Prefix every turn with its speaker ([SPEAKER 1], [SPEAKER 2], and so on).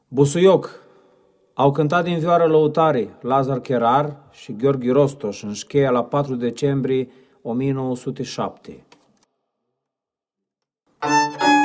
[SPEAKER 1] Busuioc au cântat din vioară lăutarii Lazar Cherar și Gheorghe Rostoș în Șcheia la 4 decembrie 1907.